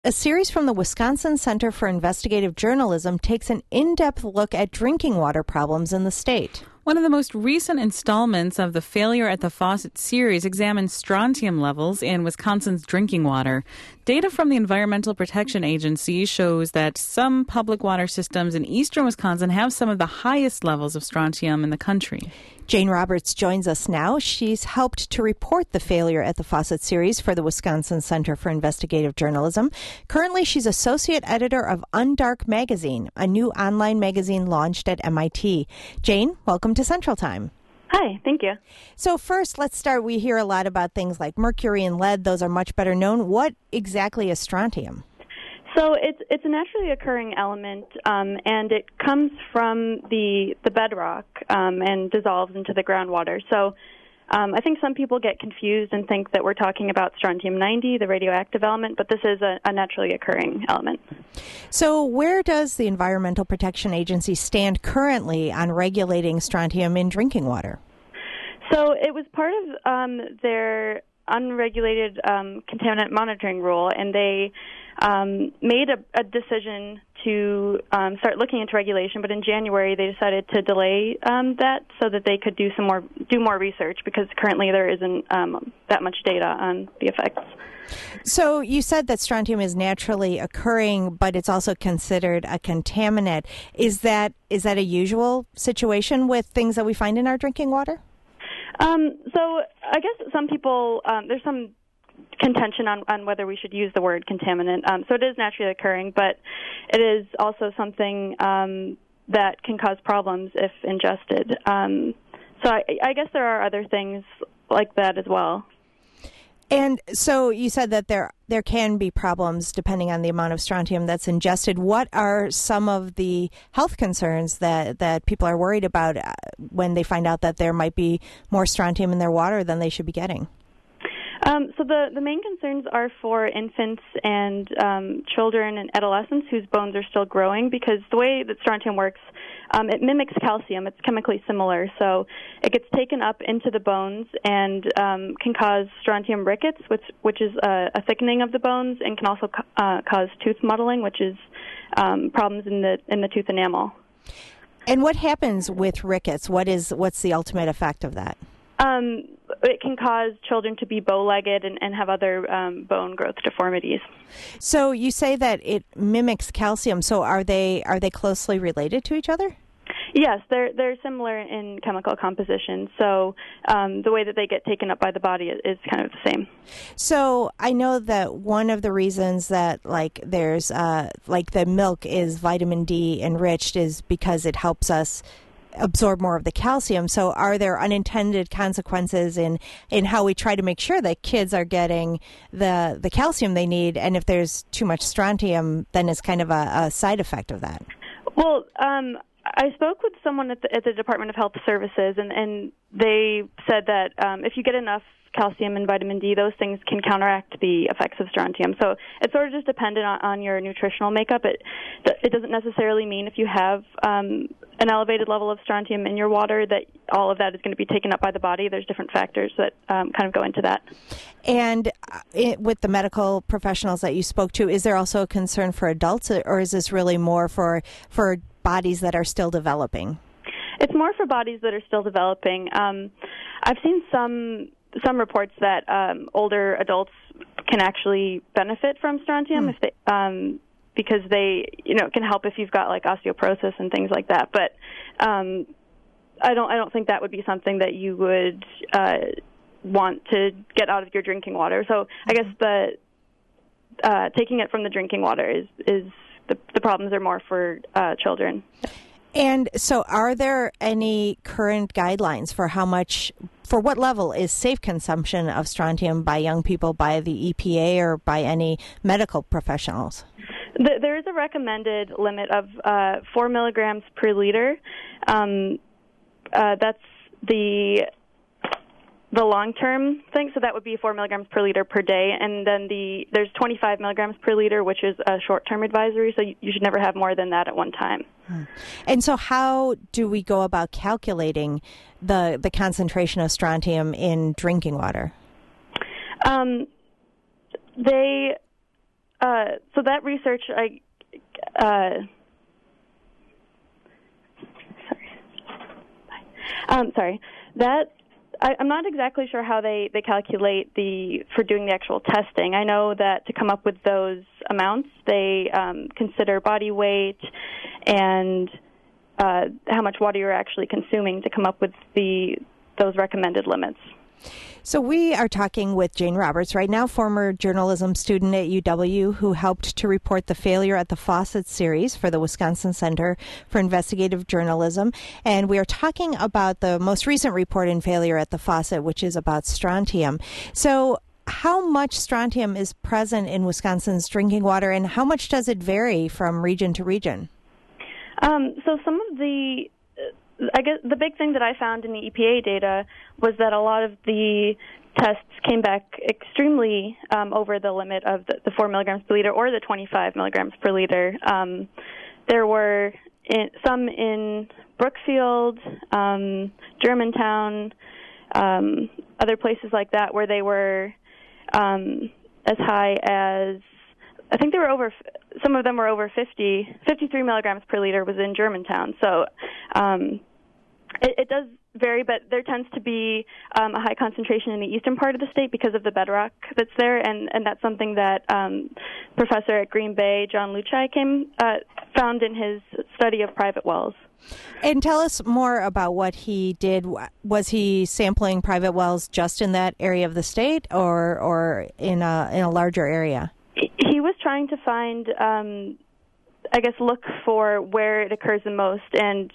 A series from the Wisconsin Center for Investigative Journalism takes an in-depth look at drinking water problems in the state. One of the most recent installments of the Failure at the Faucet series examines strontium levels in Wisconsin's drinking water. Data from the Environmental Protection Agency shows that some public water systems in eastern Wisconsin have some of the highest levels of strontium in the country. Jane Roberts joins us now. She's helped to report the Failure at the Faucet series for the Wisconsin Center for Investigative Journalism. Currently, she's associate editor of Undark Magazine, a new online magazine launched at MIT. Jane, welcome to Central Time. Hi, thank you. So first, let's start. We hear a lot about things like mercury and lead. Those are much better known. What exactly is strontium? So it's a naturally occurring element, and it comes from the bedrock and dissolves into the groundwater. So I think some people get confused and think that we're talking about strontium-90, the radioactive element, but this is a naturally occurring element. So where does the Environmental Protection Agency stand currently on regulating strontium in drinking water? So it was part of their unregulated contaminant monitoring rule, and they made a decision to start looking into regulation, but in January they decided to delay that so that they could do more research, because currently there isn't that much data on the effects. So you said that strontium is naturally occurring, but it's also considered a contaminant. Is that a usual situation with things that we find in our drinking water? So I guess some people, there's some contention on whether we should use the word contaminant. So it is naturally occurring, but it is also something that can cause problems if ingested. So I guess there are other things like that as well. And so you said that there can be problems depending on the amount of strontium that's ingested. What are some of the health concerns that people are worried about when they find out that there might be more strontium in their water than they should be getting? So the main concerns are for infants and children and adolescents whose bones are still growing, because the way that strontium works, it mimics calcium. It's chemically similar, so it gets taken up into the bones and can cause strontium rickets, which is a thickening of the bones, and can also cause tooth mottling, which is problems in the tooth enamel. And what happens with rickets? What's the ultimate effect of that? It can cause children to be bow-legged and have other bone growth deformities. So you say that it mimics calcium. So are they closely related to each other? Yes, they're similar in chemical composition. So the way that they get taken up by the body is kind of the same. So I know that one of the reasons that there's the milk is vitamin D enriched is because it helps us absorb more of the calcium. So are there unintended consequences in how we try to make sure that kids are getting the calcium they need, and if there's too much strontium, then it's kind of a side effect of that? Well, I spoke with someone at the Department of Health Services, and they said that if you get enough calcium and vitamin D, those things can counteract the effects of strontium. So it's sort of just dependent on your nutritional makeup. It doesn't necessarily mean if you have an elevated level of strontium in your water that all of that is going to be taken up by the body. There's different factors that kind of go into that. And with the medical professionals that you spoke to, is there also a concern for adults, or is this really more for bodies that are still developing? It's more for bodies that are still developing. I've seen some reports that older adults can actually benefit from strontium if they, because they, it can help if you've got like osteoporosis and things like that. But I don't think that would be something that you would want to get out of your drinking water. So I guess taking it from the drinking water is the problems are more for children. And so are there any current guidelines for what level is safe consumption of strontium by young people, by the EPA, or by any medical professionals? There is a recommended limit of 4 milligrams per liter. That's the long-term thing, so that would be 4 milligrams per liter per day, and then there's 25 milligrams per liter, which is a short-term advisory, so you should never have more than that at one time. And so how do we go about calculating the concentration of strontium in drinking water? so that research, I'm not exactly sure how they calculate for doing the actual testing. I know that to come up with those amounts, they consider body weight and how much water you're actually consuming to come up with those recommended limits. So we are talking with Jane Roberts right now, former journalism student at UW who helped to report the Failure at the Faucet series for the Wisconsin Center for Investigative Journalism. And we are talking about the most recent report in Failure at the Faucet, which is about strontium. So how much strontium is present in Wisconsin's drinking water, and how much does it vary from region to region? So some of I guess the big thing that I found in the EPA data was that a lot of the tests came back extremely over the limit of the 4 milligrams per liter or the 25 milligrams per liter. There were some in Brookfield, Germantown, other places like that where they were as high as, I think they were some of them were over 53 milligrams per liter was in Germantown. So it does vary, but there tends to be a high concentration in the eastern part of the state because of the bedrock that's there, and that's something that Professor at Green Bay, John Luchai, found in his study of private wells. And tell us more about what he did. Was he sampling private wells just in that area of the state, or in a larger area? He was trying to find, look for where it occurs the most, and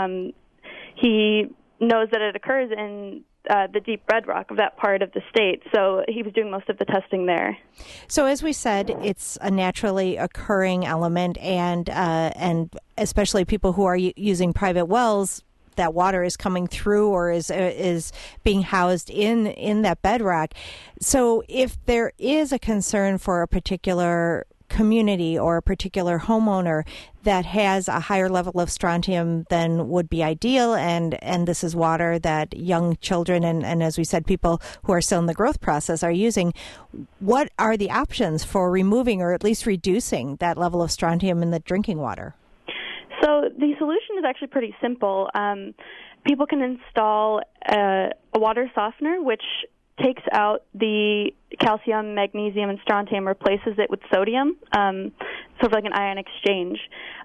he knows that it occurs in the deep bedrock of that part of the state, so he was doing most of the testing there. So as we said, it's a naturally occurring element, and especially people who are using private wells, that water is coming through or is being housed in that bedrock. So if there is a concern for a particular community or a particular homeowner that has a higher level of strontium than would be ideal, and this is water that young children and as we said, people who are still in the growth process are using, what are the options for removing or at least reducing that level of strontium in the drinking water? So the solution is actually pretty simple. People can install a water softener, which takes out the calcium, magnesium, and strontium, replaces it with sodium, sort of like an ion exchange.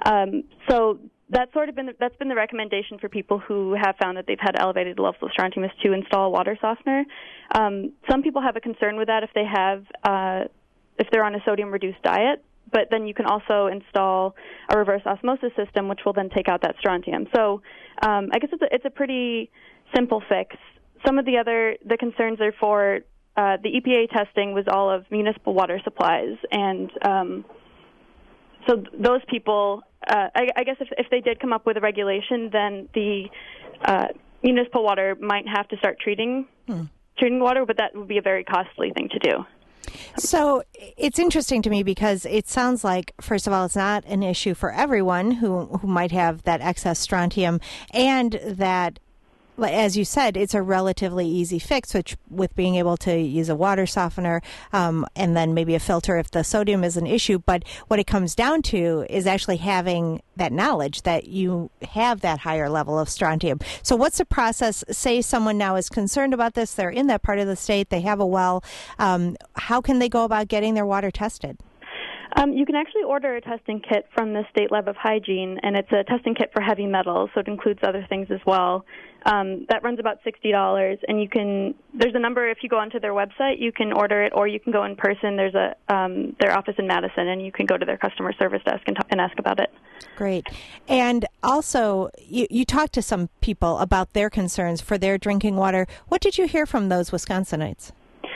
So that's been the recommendation for people who have found that they've had elevated levels of strontium, is to install a water softener. Some people have a concern with that if they're on a sodium-reduced diet. But then you can also install a reverse osmosis system, which will then take out that strontium. So I guess it's a pretty simple fix. Some of the concerns are for the EPA testing was all of municipal water supplies, and so those people, I guess if they did come up with a regulation, then the municipal water might have to start treating water, but that would be a very costly thing to do. So it's interesting to me because it sounds like, first of all, it's not an issue for everyone who might have that excess strontium, and that, as you said, it's a relatively easy fix, which with being able to use a water softener and then maybe a filter if the sodium is an issue. But what it comes down to is actually having that knowledge that you have that higher level of strontium. So what's the process? Say someone now is concerned about this. They're in that part of the state. They have a well. How can they go about getting their water tested? You can actually order a testing kit from the State Lab of Hygiene, and it's a testing kit for heavy metals, so it includes other things as well. That runs about $60, and there's a number, if you go onto their website, you can order it, or you can go in person. There's their office in Madison, and you can go to their customer service desk and ask about it. Great. And also, you talked to some people about their concerns for their drinking water. What did you hear from those Wisconsinites?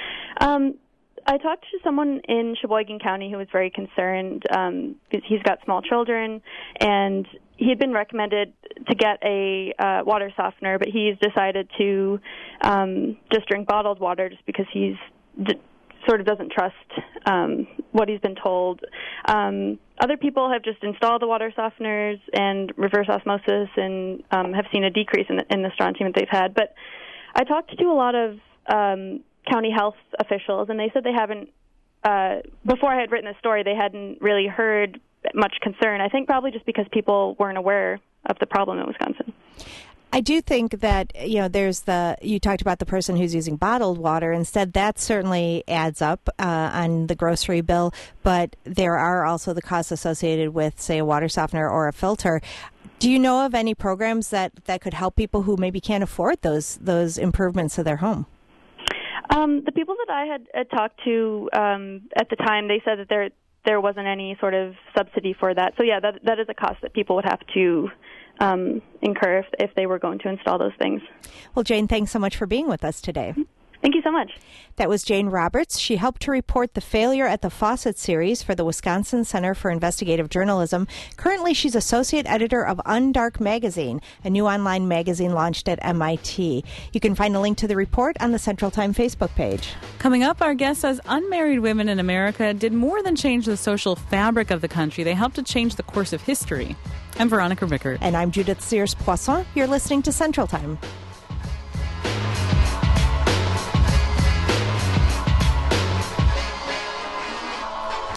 I talked to someone in Sheboygan County who was very concerned because he's got small children, and he had been recommended to get a water softener, but he's decided to just drink bottled water just because he's sort of doesn't trust what he's been told. Other people have just installed the water softeners and reverse osmosis and have seen a decrease in the strontium that they've had. But I talked to a lot of county health officials, and they said they haven't before I had written this story, they hadn't really heard much concern. I think probably just because people weren't aware of the problem in Wisconsin. I do think that, you talked about the person who's using bottled water. Instead, that certainly adds up on the grocery bill, but there are also the costs associated with, say, a water softener or a filter. Do you know of any programs that could help people who maybe can't afford those improvements to their home? The people that I had talked to at the time, they said that there wasn't any sort of subsidy for that. So, yeah, that is a cost that people would have to incur if they were going to install those things. Well, Jane, thanks so much for being with us today. Thank you so much. That was Jane Roberts. She helped to report the failure at the faucet series for the Wisconsin Center for Investigative Journalism. Currently, she's associate editor of Undark Magazine, a new online magazine launched at MIT. You can find a link to the report on the Central Time Facebook page. Coming up, our guest says unmarried women in America did more than change the social fabric of the country. They helped to change the course of history. I'm Veronica Rickert. And I'm Judith Sears-Poisson. You're listening to Central Time.